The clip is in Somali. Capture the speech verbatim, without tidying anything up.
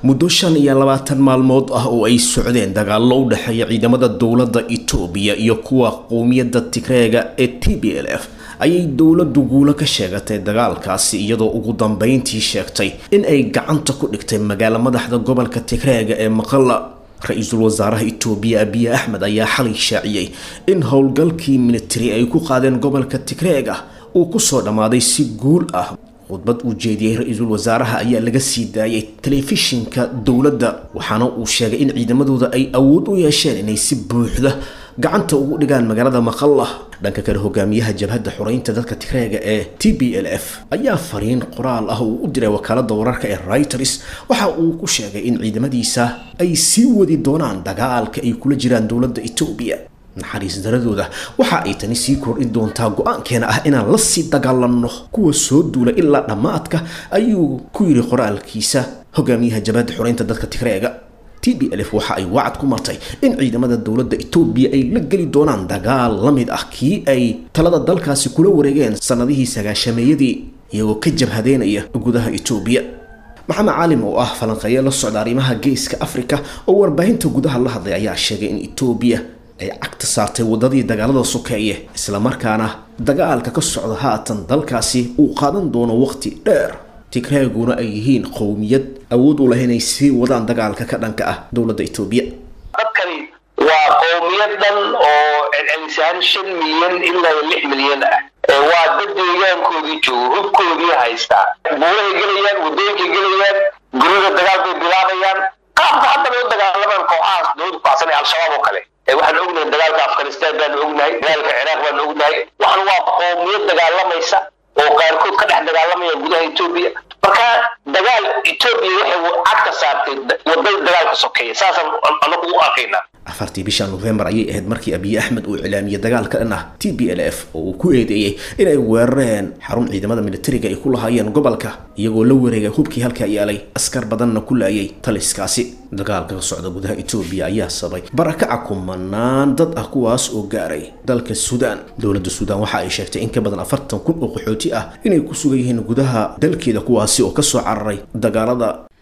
muddo shan iyo labaatan maalmood ah oo ay socdeen dagaallo u dhexeeya ciidamada dowladda Itoobiya iyo kuwa qowmiyadda Tigreega ee T B L F ayay dowladdu guulo ka sheegatay dagaalkaasi iyadoo ugu dambeyntii sheegtay in ay gacanta ku dhigtay magaalada madaxda gobolka Tigreega ee Maqalla. Ra'iisul Wasaaraha Itoobiya Abiy Ahmed ayaa xalay shaaciyay in howlgalkii military ay ku qaadeen gobolka Tigreega uu ku soo dhamaaday si guul ah. khudbad uu jeediyay ra'iisul wasaaraha ayaa laga sii daayay telefishinka dowladda waxaana uu sheegay in ciidamadooda ay awood u yeesheen inay si buuxda gacanta ugu dhigaan magaalada Maqalla. dhanka kale hogaamiyaha jabhadda xoreynta dadka Tigreega ee T B L F ayaa fariin qoraal ah uu u diray wakaaladda wararka ee Reuters waxa uu ku sheegay in ciidamadiisa ay sii wadi doonaan dagaalka ay kula jiraan dowladda Itoobiya. naxariis daradooda waxa ay tani sii kordhin doontaa go'aankeena ah inaan la sii dagaalanno kuwa soo duula ilaa dhamaadka ayuu ku yiri qoraalkiisa hogaamiyaha jabhadda xoreynta dadka Tigreega. T B L F waxa ay wacd ku martay in ciidamada dowladda Itoobiya ay la gali doonaan dagaal la mid ah kii ay talada dalkaasi kula wareegeen sanadihii sagaashameeyadii iyagoo ka jabhadeynaya gudaha Itoobiya. maxamed caalim oo ah falanqeeyo la socda arrimaha geeska Afrika oo warbaahinta gudaha la hadlay ayaa sheegay in Itoobiya ay cagta saartay wadadii dagaalada sokeeye isla markaana dagaalka ka socda haatan dalkaasi uu qaadan doono waqti dheer. Tigreeguna ay yihiin qowmiyad awood u leh inay sii wadaan dagaalka ka dhanka ah dowladda Itoobiya. dadkani waa qowmiyad dhan oo celcelisaan shan milyan ilaa lix milyan ah waa dad deegaankoodii jooga hubkoodii haysta buurahay gelayaan wadooyinkay gelayaan gurida dagaal bay bilaabayaan qaabka hadda loo dagaalamaan kooxahaas dowladda kucsan ee al-shabaab oo kale waxaan ognahay dagaalka Afghanistan baan ognahay dagaalka Ciraaq baan ognahay waxaan waa qowmiyad dagaalamaysa oo qaarkood ka dhex dagaalamaya gudaha Itoobiya. marka dagaal Itoobiya waxay cagta saartay wadada dagaalka sokeeye saasan anagu u arkaynaa. afartii bisha November ayay ahayd markii Abiy Ahmed uu cilaamiyay dagaalka dhan ah T B L F oo uu ku eedeeyay inay weerareen xarun ciidamada militariga ay ku lahaayeen gobolka iyagoo la wareegay hubkii halka yaalay askar badanna ku laayay taliskaasi. dagaalka ka socda gudaha Itoobiya ayaa sabay barakaca kumanaan dad ah kuwaas oo gaaray dalka Suudaan. dowladda Suudaan waxa ay sheegtay in ka badan afartan kun oo qaxooti ah inay ku sugan yihiin gudaha dalkeeda kuwaasi oo ka soo cararay dagaalada